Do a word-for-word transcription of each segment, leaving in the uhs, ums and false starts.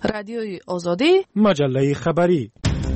رادیوی آزادی، مجله خبری.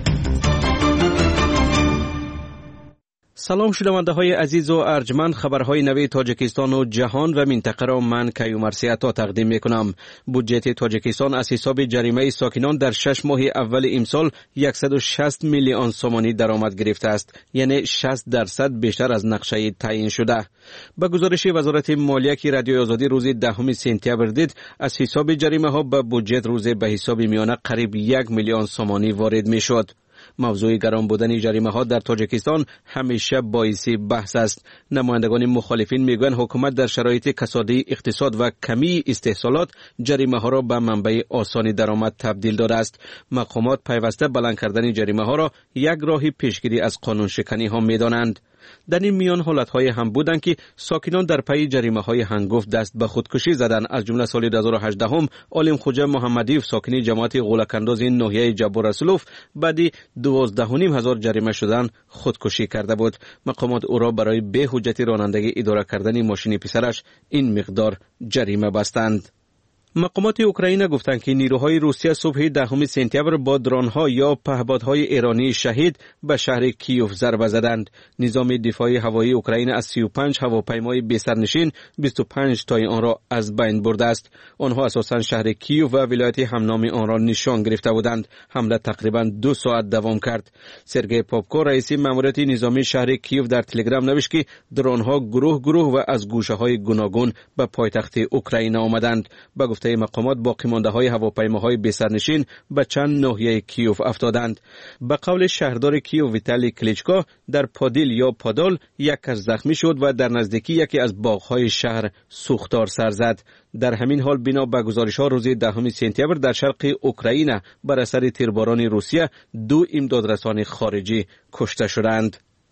سلام شنونده های عزیز و ارجمند، خبرهای نوی تاجیکستان و جهان و منطقه را من کیومرثی عطا تقدیم می کنم. بودجه تاجیکستان از حساب جریمه ساکنان در شش ماه اول امسال صد و شصت میلیون سومانی درآمد گرفته است، یعنی شصت درصد بیشتر از نقشه تعیین شده. به گزارش وزارت مالیه که رادیوی آزادی روز دهم سپتامبر دید، از حساب جریمه ها به بودجه روز به حساب میانه قریب یک میلیون سومانی وارد می شد. موضوع گران بودن جریمه ها در تاجیکستان همیشه باعث بحث است. نمایندگان مخالفین میگویند حکومت در شرایط کسادی اقتصاد و کمی استحصالات جریمه ها را به منبع آسانی درآمد تبدیل داده است. مقامات پیوسته بلند کردن جریمه ها را یک راه پیشگیری از قانون شکنی ها میدانند. در این میان حالتهای هم بودند که ساکنان در پی جریمه های هنگفت دست به خودکشی زدند. از جمله سال دو هزار و هجده هم عالم خوجه محمدی ساکنی جماعت غولک‌انداز ناحیه جبار رسولوف بعدی دوازده و نیم هزار جریمه شدن خودکشی کرده بود. مقامات او را برای بی حجتی رانندگی اداره کردن ماشین پسرش این مقدار جریمه بستند. مقامات اوکراین گفتند که نیروهای روسیه صبح دهم سپتامبر با درون‌ها یا پهپادهای ایرانی شهید به شهر کیوف ضربه زدند. نظام دفاعی هوایی اوکراین از سی و پنج هواپیمای بی سرنشین بیست و پنج تای آن را از بین برده است. آنها اساساً شهر کیوف و ولایت همنام آن را نشان گرفته بودند. حمله تقریباً دو ساعت دوام کرد. سرگئی پاپکو رئیس ماموریت نظامی شهر کیوف در تلگرام نوشت که درون‌ها گروه گروه و از گوشه‌های گوناگون به پایتخت اوکراین آمدند. به گفته مقامات باقی مانده های هواپیماهای بی سرنشین به چند ناحیه کیوف افتادند. به قول شهردار کیوف ویتالی کلیچکو، در پادیل یا پادال یک کس زخمی شد و در نزدیکی یکی از باغ‌های شهر سوختار سر زد. در همین حال بنا به گزارش‌ها روز دهم سپتامبر در شرق اوکراین بر اثر تیرباران روسیه دو امدادرسان خارجی کشته شدند.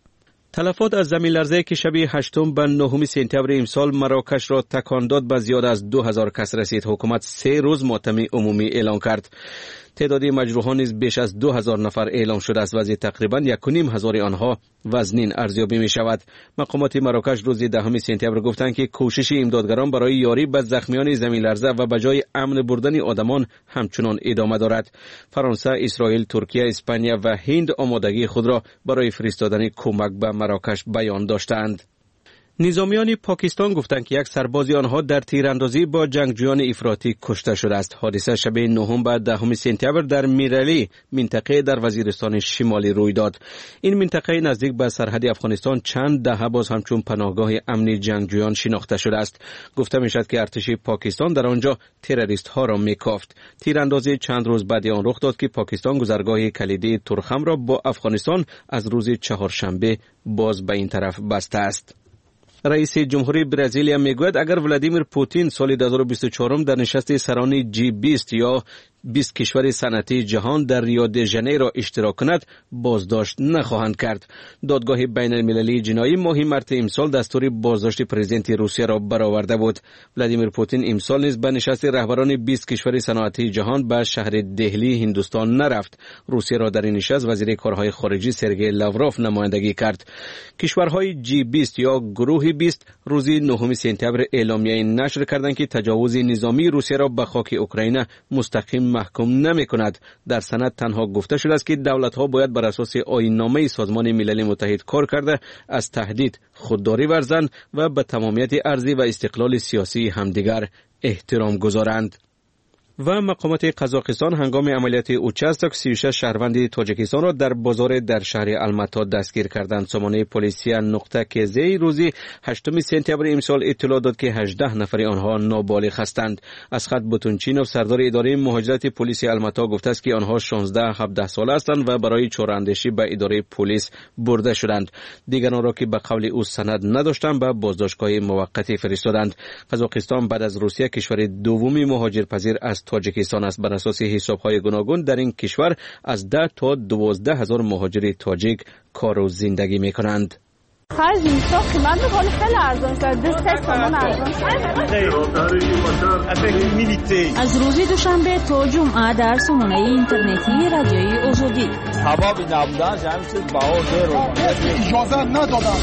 تلفات از زمین لرزه که شب هشتم به نهم سپتامبر امسال مراکش را تکان داد به زیاد از دو هزار کس رسید. حکومت سه روز ماتم عمومی اعلان کرد. تعداد مجروحان نیز بیش از دو هزار نفر اعلام شده است و از تقریباً یک و نیم هزار آنها وزنین ارزیابی می شود. مقامات مراکش روز دهم سپتامبر گفتند که کوشش امدادگران برای یاری به زخمیان زمین لرزه و به جای امن بردن آدمان همچنان ادامه دارد. فرانسه، اسرائیل، ترکیه، اسپانیا و هند آمادگی خود را برای فرستادن کمک به مراکش بیان داشتند. نظامیان پاکستان گفتند که یک سرباز آنها در تیراندازی با جنگجویان افراطی کشته شده است. حادثه شب نهم و دهم سپتامبر در میرلی منطقه در وزیرستان شمالی روی داد. این منطقه نزدیک به سرحد افغانستان چند دهه باز همچون پناهگاه امنی جنگجویان شناخته شده است. گفته میشد که ارتش پاکستان در آنجا تروریست ها را میکافت. تیراندازی چند روز بعد آن رخ داد که پاکستان گذرگاه کلیدی تورخم را با افغانستان از روز چهارشنبه باز به این طرف بسته است. رئیس جمهوری برزیلیا میگوید اگر ولادیمیر پوتین سال دو هزار و بیست و چهار در نشست سران جی بیست یا بیست کشور صنعتی جهان در ریو دی ژانیرو اشتراک کند، بازداشت نخواهند کرد. دادگاه بین المللی جنایی ماه مارس امسال دستور بازداشت پرزیدنت روسیه را برآورده بود. ولادیمیر پوتین امسال نیز به نشست رهبران بیست کشور صنعتی جهان به شهر دهلی هندوستان نرفت. روسیه را در این نشست وزیر کارهای خارجه سرگئی لاوروف نمایندگی کرد. کشورهای جی بیست یا گروه بیست روز نهم سپتامبر اعلامیه نشر کردند که تجاوز نظامی روسیه را به خاک اوکراین مستقیم محکوم نمی کند. در سند تنها گفته شده است که دولت‌ها باید بر اساس آیین‌نامه سازمان ملل متحد کار کرده از تهدید خودداری ورزند و به تمامیت ارضی و استقلال سیاسی همدیگر احترام گذارند. و مقامات قزاقستان هنگام عملیات اوچستک سی و شش شهروند تاجیکستان را در بازار در شهر الماتا دستگیر کردند. سامانه پلیسی نقطه کزی روزی هشتم سپتامبر امسال اطلاع داد که هجده نفر آنها نابالغ هستند. اسخت بوتونچینوف سردار اداره مهاجرت پلیس الماتا گفته است که آنها شانزده هفده ساله هستند و برای چاره‌اندیشی به اداره پلیس برده شدند. دیگران را که به قول او سند نداشتند به بازداشتگاه موقتی فرستادند. قزاقستان بعد از روسیه کشور دومی مهاجرپذیر از تاجیکستان است. بر اساس حساب‌های گوناگون در این کشور از ده تا دوازده هزار مهاجر تاجیک کار و زندگی می‌کنند. خرج اینجا قیمت میکنه خیلی ارزان شد. دو سه تومن ارزان شد. از روز دوشنبه تا جمعه در سامانه اینترنتی رادیوی آزادی. حبابی نبودن جمعیت باور رو اجازه ندادن.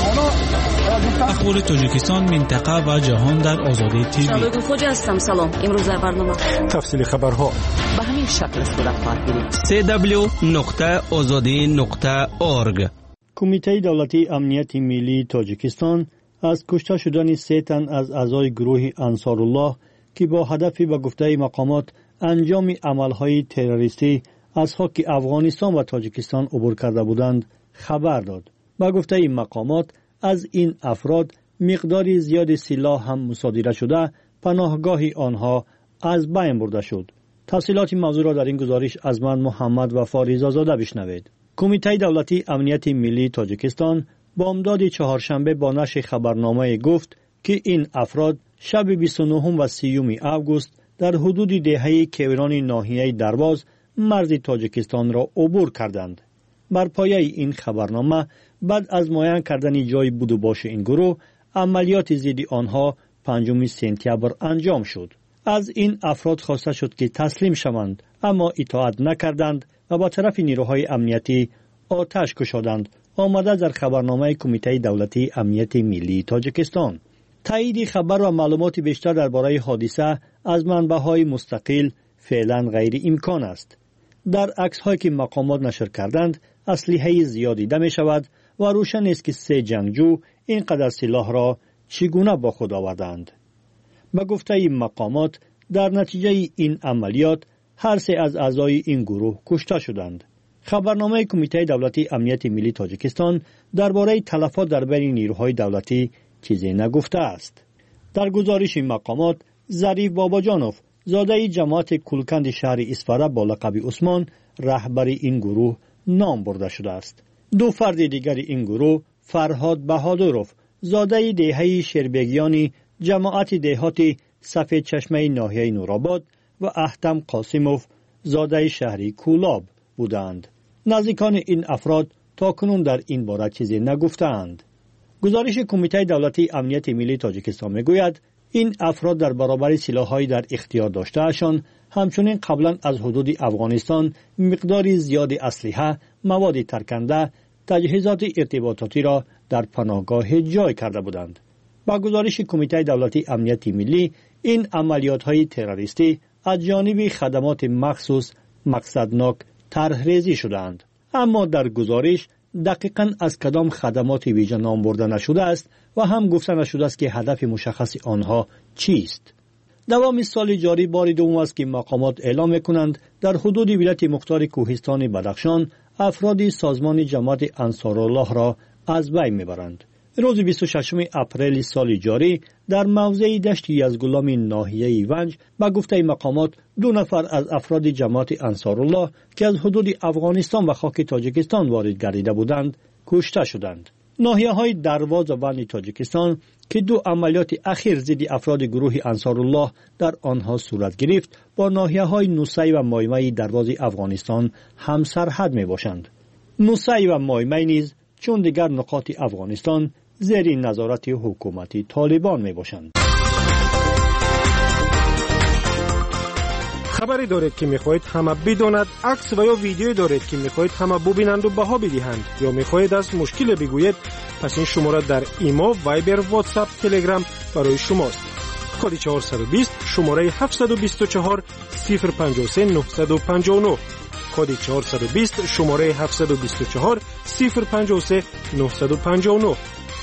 اخبار تاجیکستان، منطقه و جهان در آزادی تیوی. شبکه خوج هستم. سلام. امروز در برنامه تفصیل خبرها به همین شکل است در خواهد گیرید. سی دبلیو نقطه آزادی نقطه اورگ. کمیته دولتی امنیت ملی تاجیکستان از کشته شدن سه تن از اعضای گروه انصارالله که با هدف به گفته مقامات انجام عملهای تروریستی از خاک افغانستان و تاجیکستان عبور کرده بودند خبر داد. با گفته مقامات از این افراد مقداری زیاد سلاح هم مصادره شده، پناهگاه آنها از بین برده شد. تفصیلات موضوع را در این گزارش از من محمد وفا رضازاده بشنوید. کمیته دولتی امنیت ملی تاجیکستان با امداد چهارشنبه با نشر خبرنامه گفت که این افراد شب بیست و نه و سی اوگوست در حدود دهه کیوران ناحیه درواز مرز تاجیکستان را عبور کردند. بر پایه این خبرنامه بعد از معاین کردن جای بود و باش این گروه، عملیات ضد آنها پنجم سپتامبر انجام شد. از این افراد خواسته شد که تسلیم شوند، اما اطاعت نکردند و با طرف نیروهای امنیتی آتش کشادند. آمده در خبرنامه کمیته دولتی امنیت ملی تاجیکستان. تایید خبر و معلومات بیشتر درباره حادثه از منبع‌های مستقل فعلا غیر امکان است. در عکس‌هایی که مقامات نشر کردند، اسلحه زیادی دیده می‌شود و روشن است که سه جنگجو اینقدر سلاح را چگونه با خود آوردند. به گفته مقامات در نتیجه این عملیات هر سه از اعضای این گروه کشته شدند. خبرنامه کمیته دولتی امنیت ملی تاجیکستان درباره تلفات در بین نیروهای دولتی چیزی نگفته است. در گزارش مقامات، ظریف باباجانوف، زاده جماعت کلکند شهر اسفاره با لقب عثمان، رهبر این گروه نام برده شده است. دو فرد دیگر این گروه، فرهاد بهادروف، زاده دهه شربگیانی جماعت دهاتی سفید چشمه ناحیه نورآباد و احتم قاسموف، زاده شهری کولاب بودند. نزدیکان این افراد تا کنون در این باره چیزی نگفتند. گزارش کمیته دولتی امنیت ملی تاجیکستان میگوید این افراد در برابر سلاح‌های در اختیار داشته‌شان همچنین قبلا از حدود افغانستان مقداری زیاد اسلحه، مواد ترکنده، تجهیزات ارتباطاتی را در پناهگاه جای کرده بودند. با گزارش کمیته دولتی امنیت ملی، این عملیات‌های تروریستی از جانب خدمات مخصوص مقصدناک طرح‌ریزی شدند. اما در گزارش دقیقاً از کدام خدمات ویژه نام برده نشده است و هم گفته نشده است که هدف مشخص آنها چیست. دوام سال جاری بار دوم است که مقامات اعلام می‌کنند در حدود ولایت مختار کوهستان بدخشان افراد سازمان جماعت انصارالله را از بین می‌برند. روز بیست و ششم اپریل سال جاری در موضع دشت یزگلام ناحیه ونج با گفته مقامات دو نفر از افراد جماعت انصارالله که از حدود افغانستان و خاک تاجیکستان وارد گردیده بودند کشته شدند. ناحیه‌های درواز و بند تاجیکستان که دو عملیات اخیر ضد افراد گروه انصارالله در آنها صورت گرفت با ناحیه‌های نوسی و مایمای درواز افغانستان هم سرحد میباشند. نوسی و مایمای نیز چون دیگر نقاط افغانستان زیر نظارت حکومت طالبان می باشند. خبری دارید که میخواهید همه بداند، عکس و یا ویدیویی دارید که میخواهید همه ببینند و بها بدهند یا میخواهید از مشکل بگویید، پس این شماره در ایمو، وایبر، واتساپ، تلگرام برای شماست. کد چهارصد و بیست شماره هفتصد و بیست و چهار صفر پنجاه و سه نهصد و پنجاه و نه. کد چهارصد و بیست شماره هفتصد و بیست و چهار صفر پنجاه و سه نهصد و پنجاه و نه.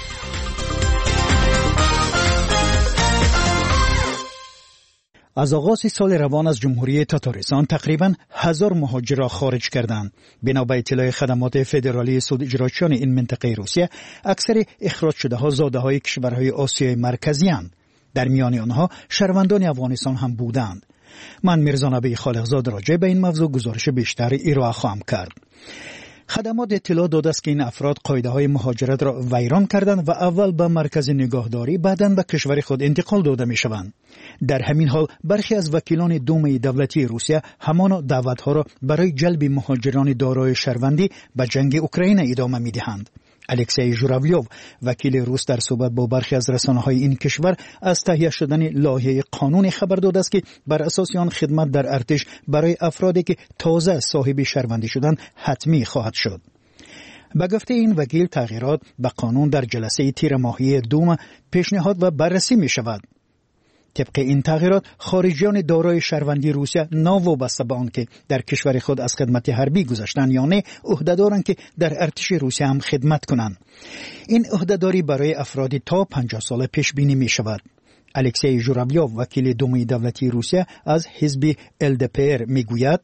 از آغاز سال روان از جمهوری تاتارستان تقریباً هزار مهاجر را خارج کردند. بنا به اطلاع خدمات فدرالی سود اجرایشان این منطقه روسیه، اکثر اخراج شده ها زاده های کشورهای آسیای مرکزی اند. در میان آنها شهروندان افغانستان هم بودند. من میرزا نبی خالقزاد راجع به این موضوع گزارش بیشتر ارائه خواهم کرد. خدمات اطلاع داده است که این افراد قاعده های مهاجرت را ویران کردند و اول به مرکز نگهداری بعداً به کشور خود انتقال داده می شوند. در همین حال برخی از وکیلان دومه دولتی روسیه همان دعوتها را برای جلب مهاجران دارای شهروندی به جنگ اوکراین ادامه می دهند. الکسی ژوراویوف وکیل روس در صحبت با برخی از رسانه‌های این کشور از تهیه شدن لایحه قانونی خبر داده است که بر اساس آن خدمت در ارتش برای افرادی که تازه صاحب شهروندی شدند حتمی خواهد شد. به گفته این وکیل تغییرات به قانون در جلسه تیر ماهی دوم پیشنهاد و بررسی می شود. طبق این تغییرات خارجیان دارای شهروندی روسیه ناوابسته به آنکه در کشور خود از خدمت حربی گذشتند یا نه عهده‌دارند که در ارتش روسیه هم خدمت کنند. این عهده‌داری برای افرادی تا پنجاه ساله پیش بینی می شود. الکسی ژوراویوف وکیل دومی دولتی روسیه از حزب ال دی پی ار می گوید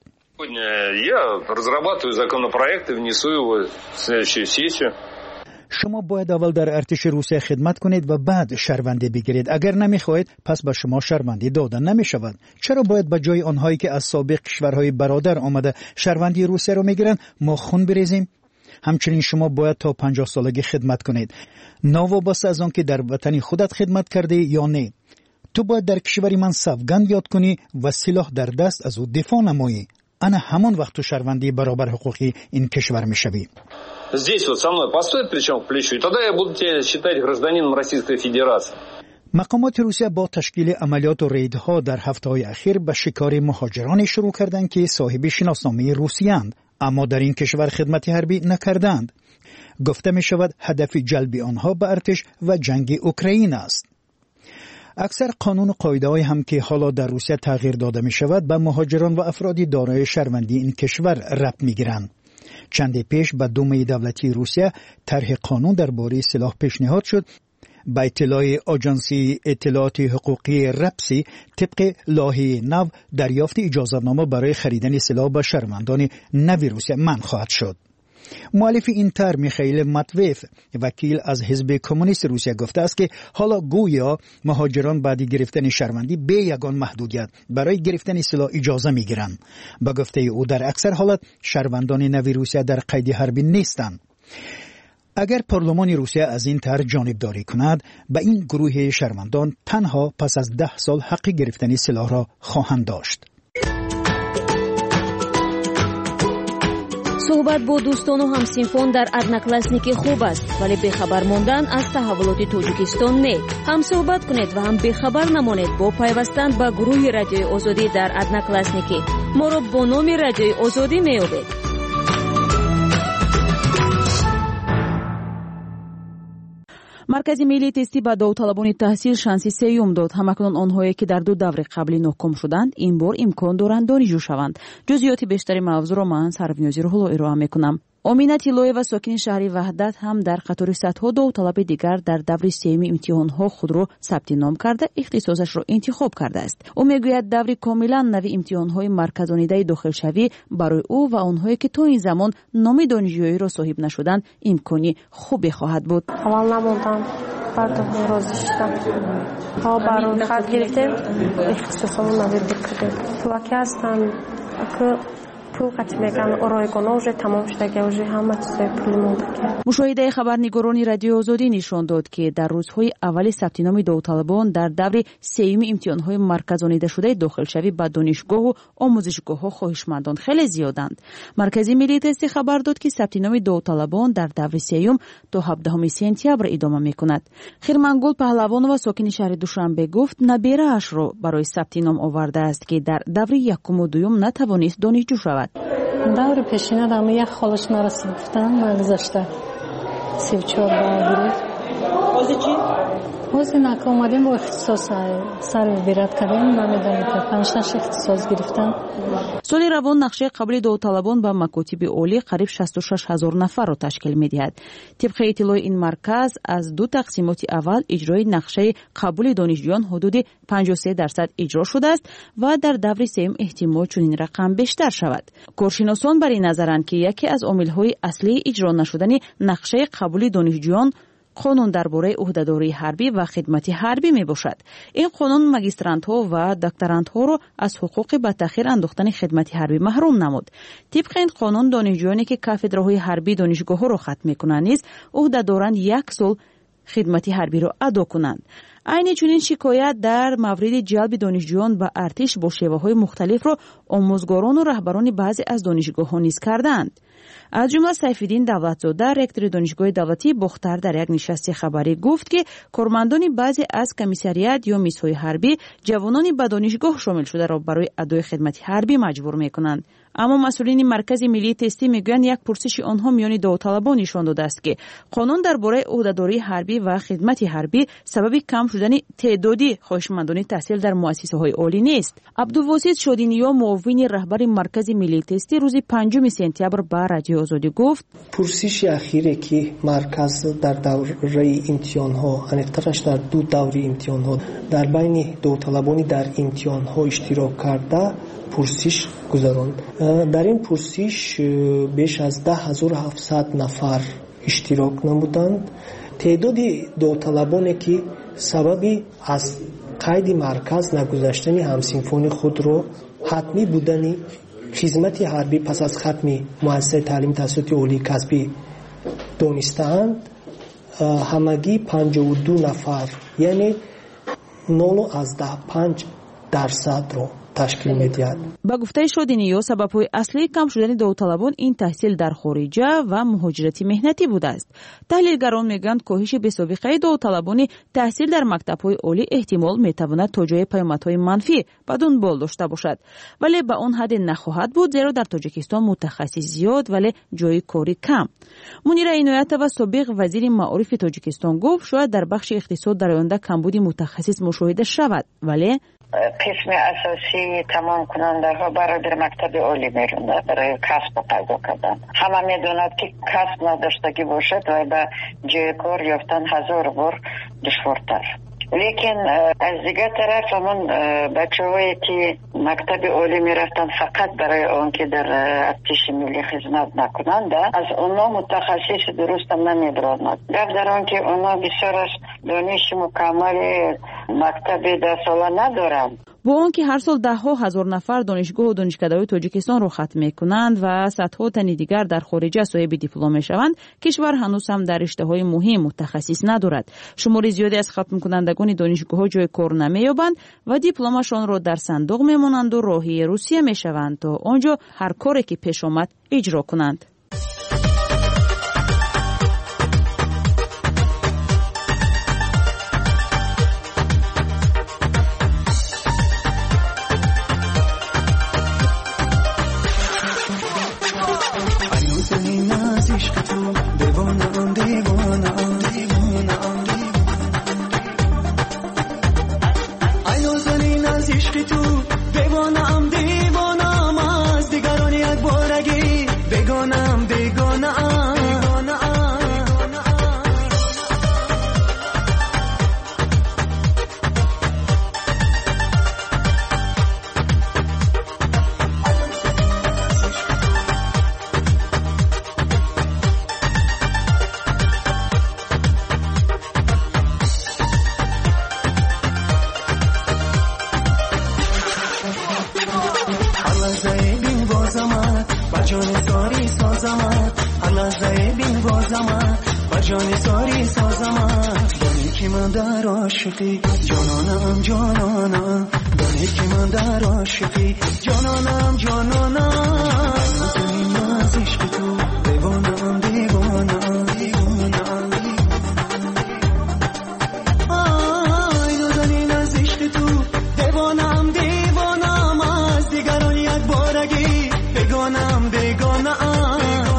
Я разрабатываю законопроект и внесу его в следующую сессию. شما باید اول در ارتش روسیه خدمت کنید و بعد شهروندی بگیرید. اگر نمیخواهید پس به شما شهروندی داده نمی شود. چرا باید به جای آنهایی که از سابق کشورهای برادر آمده شهروندی روسیه رو میگیرند ما خون بریزیم؟ همچنین شما باید تا پنجاه سالگی خدمت کنید. ناوابسته از آن که در وطن خودت خدمت کرده یا نه. تو باید در کشوری من سوگند یاد کنی و سلاح در دست از او دفاع نمایی. انا همون وقت تو شهروندی برابر حقوقی این کشور میشوی. Здесь вот со мной постоит плечом к плечу, и тогда я буду тебя считать гражданином Российской Федерации. مقامات روسیه با تشکیل عملیات و ریدها در هفته‌های اخیر به شکار مهاجرانی شروع کردند که صاحب شناسنامه روسیه‌اند اما در این کشور خدمت حربی نکردند. گفته می شود هدف جلب آنها به ارتش و جنگ اوکراین است. اکثر قانون و قاعده‌های هم که حالا در روسیه تغییر داده می شود به مهاجران و افرادی دارای شهروندی این کشور ربط می گیرند. چند پیش به دومه دولتی روسیه طرح قانون درباره سلاح پیشنهاد شد. با اطلاع آژانسی اطلاعات حقوقی رپسی طبق لایحه نو دریافت اجازه‌نامه برای خریدن سلاح به شهروندان نو روسیه منع خواهد شد. مؤلف این طرح میخائیل ماتویف وکیل از حزب کمونیست روسیه گفته است که حالا گویا مهاجران بعد گرفتن شهروندی به یگان محدودیت برای گرفتن سلاح اجازه میگیرند. با گفته او در اکثر حالت شهروندان نو روسیه در قید حربی نیستند. اگر پارلمان روسیه از این طرح جانبداری کند به این گروه شهروندان تنها پس از ده سال حق گرفتن سلاح را خواهند داشت. صحبت با دوستان و همسینفون در ادناکلاسنیکی خوب است ولی بخبر موندن از تحولات توجیکستان نه. هم صحبت کنید و هم بخبر نمانید با پیوستن به گروه رادیوی آزادی در ادناکلاسنیکی. ما را با نام رادیوی آزادی میابید. مرکز ملی تستی به داوطلبان تحصیل شانسی سیوم داد. همکنون آنهایی که در دو دوره قبلی ناکام شدند این بار امکان دارند دانشجو شوند. جزئیات بیشتری موضوع را من سربنیازی رو ارائه میکنم. آمینا تیلویeva ساکن شهر وحدت هم در قطار صدها داوطلب دیگر در دوره سیوم امتحان‌ها خود را ثبت نام کرده اختصاصش را انتخاب کرده است. او میگوید دوره کاملا نوی امتحان‌های مرکزانیده داخلشوی برای او و آنهایی که تا این زمان نام دانشجویی را صاحب نشدند امکانی خوبی خواهد بود. اول نموندم بعد راضی شدم. ها برای خط گرفتم اختصاصمون نوی بکردم. واقعی هستم که مشاهده خبرنگاران رادیو آزادی نشان داد که در روزهای اول ثبت نام داوطلبان در دوره سیوم امتحان‌های مرکزانیده شده داخلشوی به دانشگاه و آموزشگاه‌ها خواهشمندان خیلی زیادند. مرکز ملی تستی خبر داد که ثبت نام داوطلبان در دوره سیوم تا هفدهم سپتامبر ادامه می‌کند. خیرمنگل پهلوان و ساکن شهر دوشنبه گفت نبیره‌اش را برای ثبت نام آورده است که در دوره یکم و دوم نتوانست دانشجو شود. دور پیشینه دام یک خالش نرسید گفتن نگذاشته سی و چهار باید بازی چی؟ بازی نکه اومدیم با اختصاص سر ویرات کردیم نمیدونیم که پنجتاش اختصاص گرفتن. سال روان نقشه قبل داوطلبان به مکاتب عالی قریب شصت و شش هزار نفر را تشکیل می‌دهد. طبق اطلاع این مرکز از دو تقسیمات اول اجرای نقشه قبول دانشجویان حدود پنجاه و سه درصد اجرا شده است و در دوره سوم احتمال چنین رقم بیشتر شود. کارشناسان بر این نظرند که یکی از عامل‌های اصلی اجرا نشدن نقشه قبول دانشجویان قانون درباره عهده‌داری حربی و خدمت حربی می باشد. این قانون ماجسترانت‌ها و دکترانت‌ها را از حقوق به تأخیر انداختن خدمت حربی محروم نمود. طبق این قانون دانشجویانی که کافدرهای حربی دانشگاه‌ها را ختم می‌کنند نیز عهده دارند یک سال خدمت حربی را ادا کنند. عین چنین شکایت در مورد جلب دانشجویان به ارتش با شیوه‌های مختلف را آموزگاران و رهبران بعضی از دانشگاه‌ها نیز کردند. از جمله سیف‌الدین دولتزاده رکتور دانشگاه دولتی بختر در یک نشست خبری گفت که کارمندان بعضی از کمیسریات یا میزهای حربی جوانانی به دانشگاه شامل شده را برای ادای خدمت حربی مجبور می‌کنند. اما مسئولین مرکز ملی تستی میگویند یک پرسش آنها میان داوطلبان نشان داده است که قانون درباره عهدهداری حربی و خدمت حربی سبب کم شدن تعدادی خواهشمندان تحصیل در مؤسسه‌های عالی نیست. عبدالواسط شادینیا معاون رهبر مرکز ملی تستی روز پنجم سپتامبر به رادیو آزادی گفت پرسش اخیری که مرکز در دوره امتحان‌ها انیق‌ترش در دو دوره امتحان‌ها در بین داوطلبانی در امتحان‌ها اشتراک کرده پرسش گذراند. در این پرسش بیش از ده هزار و هفتصد نفر اشتراک نمودند. تعداد داوطلبانی که سبب از قید مرکز نگذاشتن همسنفان خود را حتمی بودن خدمت حربی پس از ختم مؤسسه تعلیم توسط عالی کسبی دانستند همگی پنجاه و دو نفر یعنی نول از ده پنج درصد را تشکیل می‌دهد. با گفته شادینیا سبب‌های اصلی کم شدن داوطلبان این تحصیل در خارج و مهاجرت مهنتی بوده است. تحلیلگران میگویند کاهش بی‌سابقه داوطلبان تحصیل در مکتب‌های عالی احتمال می‌تواند تا جای پیامدهای منفی به دنبال داشته باشد، ولی به آن حد نخواهد بود زیرا در تاجیکستان متخصص زیاد ولی جای کاری کم. منیر عنایتова سابق وزیر معارف تاجیکستان گفت شاید در بخش اقتصاد در آینده کمبود متخصص مشاهده شود، ولی قسم اساسی تمام کننده ها برای در مکتب عالی میرونده برای کسب پیدا کردن. همه میدوند که کسب نداشتگی باشد و به جای کار یافتن هزار بار دشوارتر. لیکن از دیگه طرف همون بچه هایی که مکتب عالی می رفتن فقط برای آن که در ارتش ملی خدمت نکنند از اونا متخصص درست هم نمی برآمد. گفت در آن که اونا بسیار از دانش مکمل مکتب ده ساله ندارند. با آنکه هر سال ده ها هزار نفر دانشگاه و دانشکده‌های تاجیکستان را ختم می‌کنند و صدها تن دیگر در خارج صاحب دیپلم می‌شوند، کشور هنوز هم در رشته‌های مهم متخصص ندارد. شمار زیادی از ختم کنندگان دانشگاه‌ها جای کار نمی‌یابند و دیپلمشان را در صندوق می‌مانند و راهی روسیه می‌شوند تا آنجا هر کاری که پیش آمد اجرا کنند. جانانم جانانم دانی که من در عاشقی جانانم جانانم زمین از عشق تو دیوانم دیوانم دیوانم آی نازنین از عشق تو دیوانم دیوانم از دیگران یک بارگی بگانم بگانم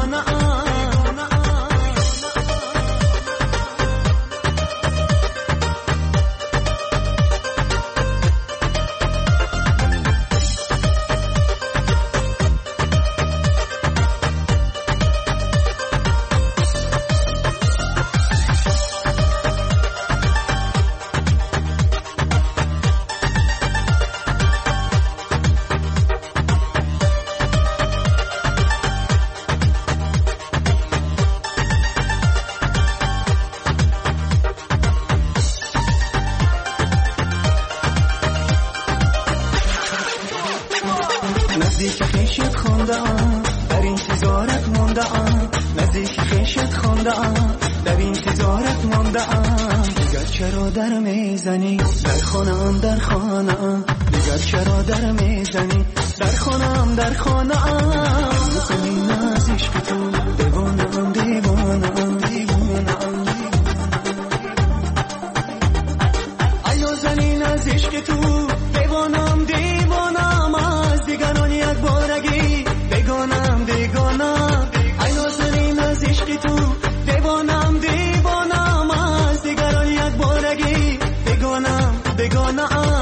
نزدیک خیشت خونده ام در انتظارت مونده ام نزدیک خیشت خونده ام در انتظارت مونده ام دیگر چرا در میزنی در خانم در خانم دیگر چرا در میزنی در خانم در خانم زمین از عشق تو دیوانم دیوانم دیوانم ایو زمین از عشق تو دیوانم دیوانم از دیگران یک بارگی بگانم بگانم ایو زمین از عشق تو دیوانم دیوانم از دیگران یک بارگی بگانم بگانم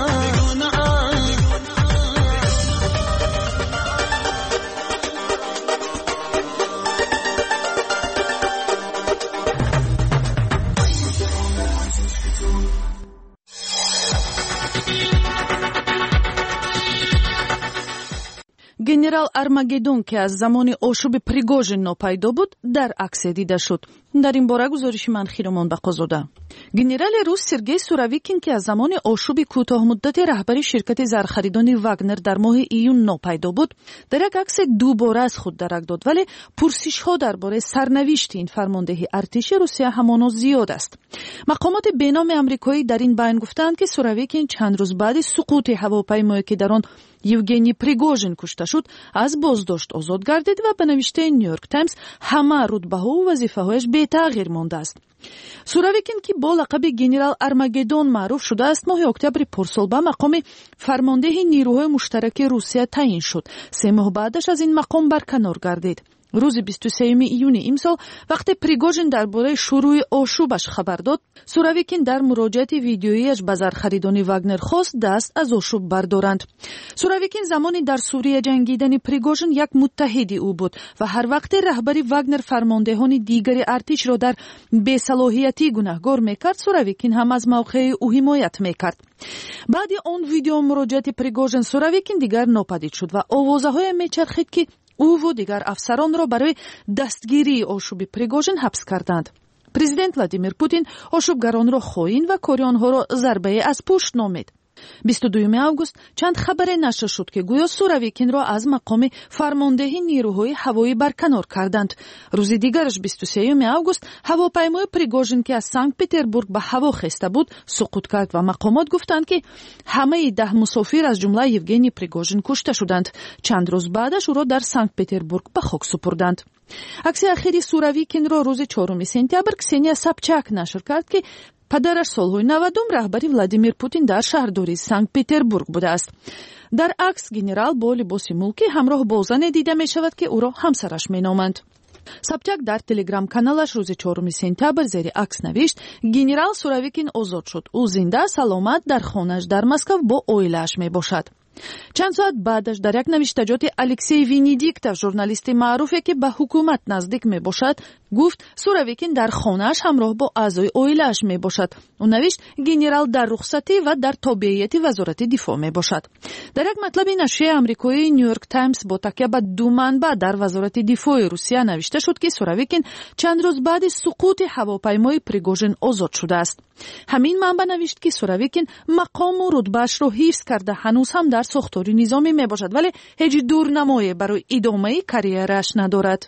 генерал Армагеддон ки аз замони ошуби Пригожин нопайдо буд дар аксе дида шуд. дар ин бора гузориши ман Хиромон Бақозода. генерали рус Сергей Суровикин ки аз замони ошуби кӯтоҳмуддати раҳбари ширкати зархаридони Вагнер дар моҳи июн нопайдо буд, дар як аксе дубора аз худ дарак дод, вале пурсишҳо дар бораи сарнавишти ин фармондеҳи артиши Русия ҳамоно зиёд аст. мақомоти беноми амрикоӣ дар ин байн гуфтанд ки Суровикин чанд рӯз баъди суқути ҳавопаймое ки дар он Евгений Пригожин кушта шуд, аз боздошт озод гардид ва ба навиштаи Нью-Йорк Таймс ҳама рутбаҳо ва вазифаҳояш бетағйир мондааст. Суровикин ки бо лақаби генерал Армагеддон маъруф шудааст, моҳи октябри порсол ба мақоми фармондеҳи нирӯҳои муштараки Русия таъин шуд. се моҳ баъдаш аз ин мақом барканор гардид. рӯзи бисту сеюми июни имсол вақте Пригожин дар бораи шурӯи ошубаш хабар дод, Суровикин дар муроҷиати видеоияш ба зархаридони Вагнер хост даст аз ошуб бардоранд. Суровикин замони дар Сурия ҷангидани Пригожин як муттаҳиди ӯ буд ва ҳар вақте раҳбари Вагнер фармондеҳони дигари артишро дар бесалоҳиятӣ гунаҳгор мекард, Суровикин ҳам аз мавқеи ӯ ҳимоят мекард. баъди он видео муроҷиати Пригожин Суровикин дигар нопадид шуд ва овозаҳое мечархид ки ӯ дигар афсаронро барои дастгирии ошуби Пригожин ҳабс карданд. президент Владимир Путин ошубгаронро хоин ва кори онҳоро зарбае аз пушт номид. бисту дуюми август чанд хабаре нашр шуд ки гӯё Суровикинро аз мақоми фармондеҳи нирӯҳои ҳавоӣ барканор карданд. рӯзи дигараш бисту сеюми август ҳавопаймои Пригожин ки аз Санкт-Петербург ба ҳаво хеста буд суқут кард ва мақомот гуфтанд ки ҳамаи даҳ мусофир аз ҷумла Евгений Пригожин кушта шуданд. чанд рӯз баъдаш ӯро дар Санкт-Петербург ба хок супурданд. акси ахири Суровикинро рӯзи чоруми сентябр Ксения Собчак нашр кард ки падараш солҳои навадум раҳбари Владимир Путин дар шаҳрдории Санкт-Петербург будааст. дар акс генерал бо либоси мулкӣ ҳамроҳ бо зане дида мешавад ки ӯро ҳамсараш меноманд. Собчак дар телеграм-каналаш рӯзи чоруми сентябр зери акс навишт: генерал Суровикин озод шуд. ӯ зинда саломат дар хонааш дар Москав бо оилааш мебошад. чанд соат баъдаш дар як навиштаҷоти Алексей Венедиктов, журналисти маъруфе ки ба ҳукумат наздик мебошад, гуфт Суровикин дар хонааш ҳамроҳ бо аъзои оилааш мебошад. ӯ навишт генерал дар рухсатӣ ва дар тобеияти вазорати дифоъ мебошад. дар як матлаби нашрияи амрикоии Нью-Йорк Таймс бо такя ба ду манбаъ дар вазорати дифоъи Русия навишта шуд ки Суровикин чанд рӯз баъди суқути ҳавопаймои Пригожин озод шудааст. ҳамин манбаъ навишт ки Суровикин мақому рутбаашро ҳифз карда ҳанӯз ҳам дар сохтори низомӣ мебошад, вале ҳеҷ дурнамое барои идомаи карьерааш надорад.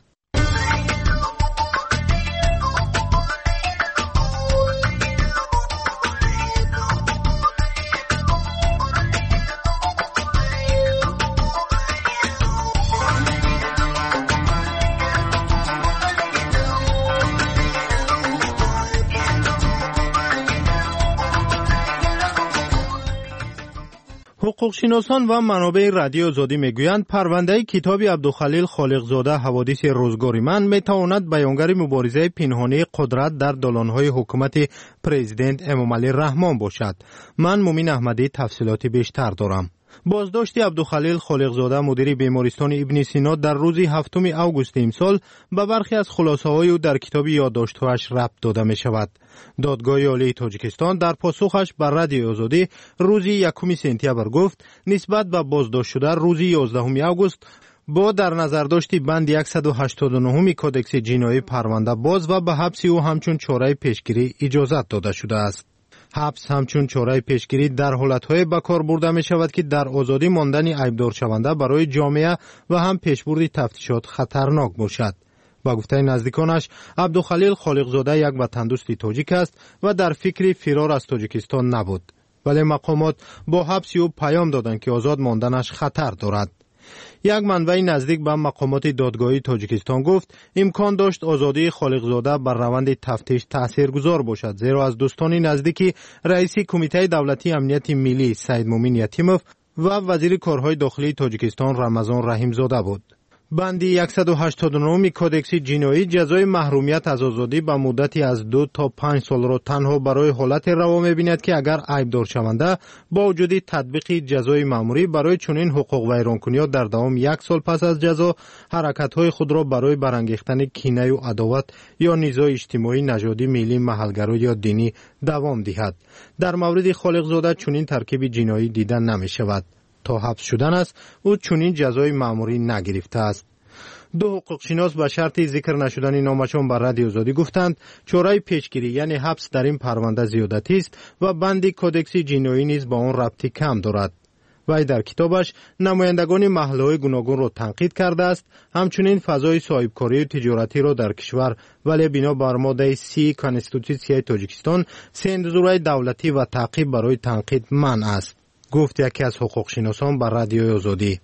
ҳуқуқшиносон ва манобаи радио Озодӣ мегӯянд, парвандаи китоби Абдухалил Холиқзода ҳаводиси рӯзгори ман метавонад баёнгари муборизаи пинҳонии қудрат дар долонҳои ҳукумати президент Эмомалӣ Раҳмон бошад. ман Мумин Аҳмадӣ тафсилоти бештар дорам. боздошти Абдухалил Холиқзода мудири бемористони Ибни Сино дар рӯзи ҳафтуми августи имсол ба бархе аз хулосаҳои ӯ дар китоби ёддоштҳояш рабт дода мешавад. додгоҳи олии Тоҷикистон дар посухаш ба радиои Озодӣ рӯзи якуми сентябр гуфт, нисбат ба боздоштшуда рӯзи ёздаҳуми август бо дар назардошти банди саду ҳаштоду нӯҳуми кодекси ҷиноӣ парванда боз ва ба ҳабси ӯ ҳамчун чораи пешгирӣ иҷозат дода шудааст. ҳабс ҳамчун чораи пешгирӣ дар ҳолатҳое ба кор бурда мешавад ки дар озодӣ мондани айбдоршаванда барои ҷомеа ва ҳам пешбурди тафтишот хатарнок бошад. با گفته نزدیکانش عبدالخلیل خالقزاده یک وطندوست تاجیک است و در فکر فرار از تاجیکستان نبود، ولی مقامات با حبس او پیام دادند که آزاد ماندنش خطر دارد. یک منبع نزدیک به مقامات دادگاهی تاجیکستان گفت امکان داشت آزادی خالقزاده بر روند تفتیش تاثیرگذار باشد، زیرا از دوستان نزدیکی رئیس کمیته دولتی امنیت ملی سید مومن یتیموف و وزیر کارهای داخلی تاجیکستان رمضان رحیمزاده بود. بندی صد و هشتاد و نه کودکس جنایی جزای محرومیت از آزادی به مدتی از دو تا پنج سال را تنها برای حالت روا می‌بیند که اگر عیبدار شونده با وجود تطبیق جزای مأموری برای چنین حقوق ویرانکنی‌ها در دوام یک سال پس از جزا حرکت‌های خود را برای برانگیختن کینه و عداوت یا نزاع اجتماعی، نژادی، ملی، محلگرا یا دینی دوام دهد. در مورد خالقزاده چنین ترکیب جنایی دیده نمی‌شود. تا حبس شدن است او چنین جزای مأموری نگرفته است. دو حقوق شناس به شرط ذکر نشدن نامشان بر رادیو آزادی گفتند چاره پیشگیری یعنی حبس در این پرونده زیادتی است و بند کودکس جنایی نیز با آن ربطی کم دارد. وی در کتابش نمایندگان محله‌های گوناگون را تنقید کرده است، همچنین فضای صاحبکاری و تجارتی را در کشور ولی بنا بر ماده سی کانستیتوسیون تاجیکستان سندزورای دولتی و تعقیب برای تنقید منع است، گفت یکی از حقوق شناسان بر رادیوی آزادی.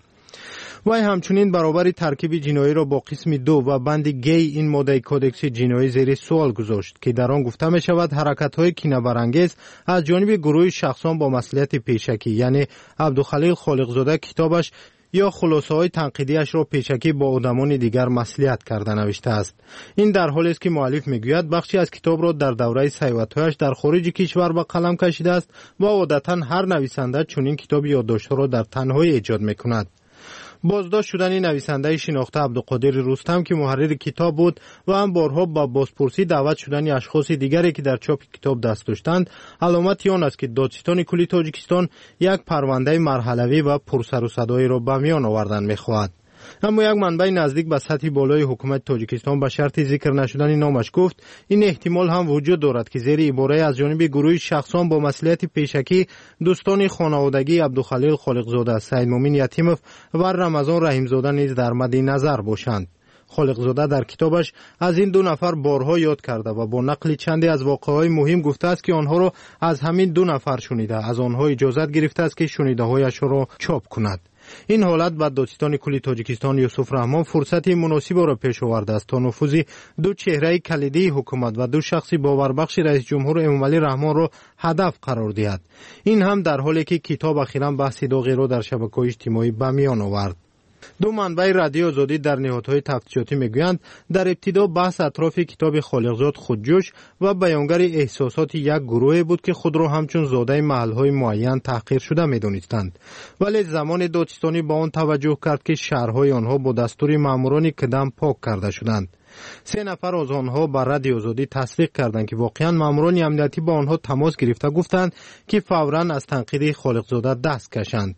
وی همچنین برابر ترکیب جنایی را با قسم دو و بند گی این ماده کودکس جنایی زیر سوال گذاشت که در آن گفته می شود حرکت‌های کینه‌برانگیز از جانب گروه شخصان با مسئولیت پیشکی یعنی عبدالخلیل خالقزاده کتابش یا خلاصه های تنقیدیش را پیشکی با آدمان دیگر مصلحت کرده نوشته است. این در حالی است که مؤلف میگوید بخشی از کتاب را در دوره صیحت‌هایش در خارج کشور به قلم کشیده است و عادتاً هر نویسنده چنین کتاب یادداشت‌ها را در تنهایی ایجاد میکند. بازداشت شدن نویسنده شناخته عبدالقادر رستم که محرر کتاب بود و هم بارها با بازپرسی دعوت شدن اشخاص دیگری که در چاپ کتاب دست داشتند علامت آن است که دادستان کلی تاجیکستان یک پرونده مرحله‌ای و پرسر و صدایی را به میان آوردن می‌خواهد. اما یک منبع نزدیک به سطح بالای حکومت تاجیکستان به شرط ذکر نشدن نامش گفت این احتمال هم وجود دارد که زیر عباره از جانب گروه شخصان با مسئولیت پیشکی دوستان خانوادگی عبدالخلیل خالقزاده، سید مومن یتیموف و رمضان رحیمزاده نیز در مد نظر باشند. خالقزاده در کتابش از این دو نفر بارها یاد کرده و با نقل چندی از واقعه‌های مهم گفته است که آنها را از همین دو نفر شنیده، از آنها اجازه گرفته است که شنیده‌هایش را چاپ کند. این حالت بعد دادستان کلی تاجیکستان یوسف رحمان فرصت مناسب را پیش آورده است تا نفوذ دو چهره کلیدی حکومت و دو شخص باوربخش رئیس جمهور امامعلی رحمان را هدف قرار دهد. این هم در حالی که کتاب اخیراً بحث داغی را در شبکه‌های اجتماعی به میان آورد. دو منبع رادیو آزادی در نهادهای تفتیشاتی میگویند در ابتدا بحث اطراف کتاب خالقزاد خودجوش و بیانگر احساسات یک گروه بود که خود را همچون زاده محلهای معین تحقیر شده میدانستند، ولی زمان دادستانی با آن توجه کرد که شهرهای آنها با دستور ماموران کدام پاک کرده شدند. سه نفر از آنها بر رادیو آزادی تصدیق کردند که واقعا ماموران امنیتی با آنها تماس گرفته گفتند که فوراً از تنقید خالقزاده دست کشند.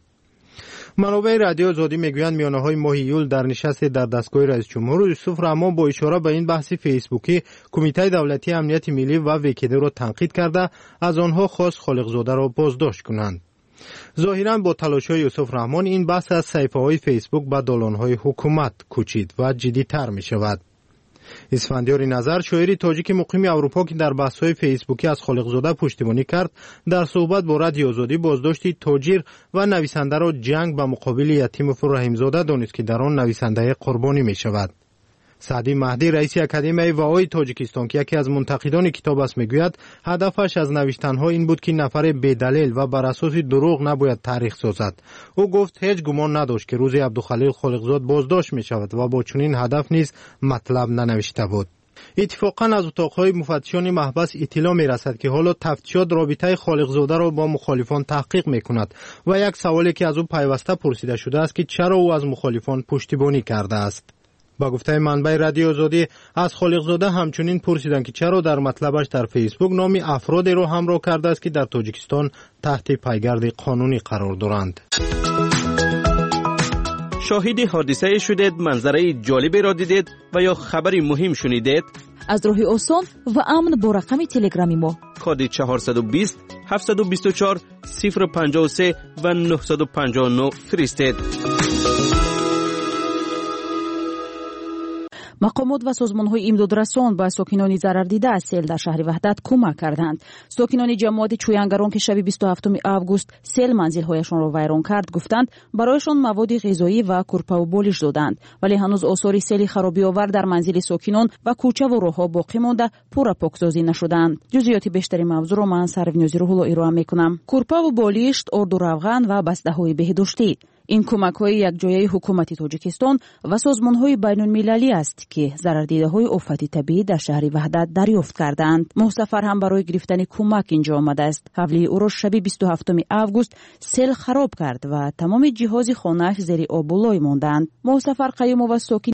منابع رادیو آزادی میگویند میانه‌های ماه یول در نشست در دستگاه رئیس جمهور یوسف رحمان با اشاره به این بحث فیسبوکی کمیته دولتی امنیت ملی و وکیده را تنقید کرده از آنها خواست خالقزاده را بازداشت کنند. ظاهراً با تلاش‌های یوسف رحمان این بحث از صفحه‌های فیسبوک به دالان‌های حکومت کوچید و جدی‌تر می‌شود. اسفندیار نظر شاعر تاجیک مقیم اروپا که در بحث‌های فیسبوکی از خالقزاده پشتیبانی کرد در صحبت با رادیو آزادی بازداشت تاجر و نویسنده را جنگ به مقابل یتیموف رحیمزاده دانست که در آن نویسنده قربانی می‌شود. سعدی مهدی رئیس اکادمی وعای تاجیکستان که یکی از منتقدان کتاب است میگوید هدفش از نوشتنها این بود که نفر بی‌دلیل و بر اساس دروغ نباید تاریخ سازد. او گفت هیچ گمان نداشت که روز عبدالخلیل خالقزاد بازداشت می شود و با چنین هدف نیز مطلب ننوشته بود. اتفاقا از اتاقهای مفتشان محبس اطلاع می رسد که حالا تفتیشات رابطه خالقزاده را با مخالفان تحقیق می کند و یک سوالی که از او پیوسته پرسیده شده است که چرا او از مخالفان پشتیبانی کرده است. با گفته منبع رادیو آزادی از خالقزاده همچنین پرسیدند که چرا در مطلبش در فیسبوک نام افرادی را همراه کرده است که در تاجیکستان تحت پیگرد قانونی قرار دارند. شاهد حادثه شدید، منظره جالبی را دیدید و یا خبری مهم شنیدید؟ از راه آسان و امن با رقم تلگرامی ما کد چهارصد و بیست هفتصد و بیست و چهار صفر پنجاه و سه و نهصد و پنجاه و نه فرستید. мақомот ва созмонҳои имдодрасон ба сокинони зарардида аз сел дар шаҳри ваҳдат кӯмак карданд. Сокинони ҷамоати чӯянгарон ки шаби бисту ҳафтуми август сел манзилҳояшонро вайрон кард гуфтанд барояшон маводи ғизоӣ ва курпаву болиш доданд, вале ҳанӯз осори сели харобиовар дар манзили сокинон ва кӯчаву роҳҳо боқӣ монда пурра поксозӣ нашуданд. ҷузъиёти бештари мавзӯъро ман Сарвинёзи Рӯҳулло ироа мекунам. Курпаву болишт, орду равған ва бастаҳои беҳдоштӣ. ин кӯмакҳои якҷояи ҳукумати Тоҷикистон ва созмонҳои байнулмилалӣ аст, ки зарардидаҳои офати табиӣ дар шаҳри ваҳдат дарёфт карданд. Муҳсафар ҳам барои гирифтани кӯмак инҷо омадааст. ҳавлии ӯро шаби бисту ҳафтуми август сел хароб кард ва тамоми ҷиҳози хонааш зери обу лой монданд. Муҳсафар Қаюмова сокини